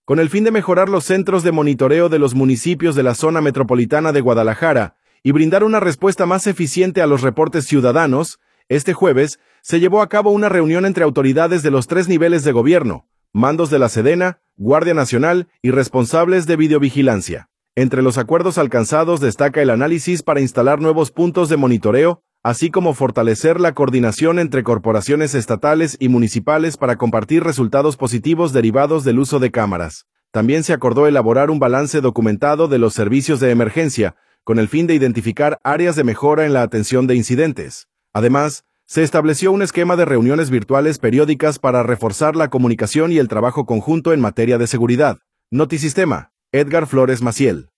Con el fin de mejorar los centros de monitoreo de los municipios de la zona metropolitana de Guadalajara y brindar una respuesta más eficiente a los reportes ciudadanos, este jueves se llevó a cabo una reunión entre autoridades de los 3 niveles de gobierno, mandos de la Sedena, Guardia Nacional y responsables de videovigilancia. Entre los acuerdos alcanzados destaca el análisis para instalar nuevos puntos de monitoreo, así como fortalecer la coordinación entre corporaciones estatales y municipales para compartir resultados positivos derivados del uso de cámaras. También se acordó elaborar un balance documentado de los servicios de emergencia, con el fin de identificar áreas de mejora en la atención de incidentes. Además, se estableció un esquema de reuniones virtuales periódicas para reforzar la comunicación y el trabajo conjunto en materia de seguridad. Notisistema, Edgar Flores Maciel.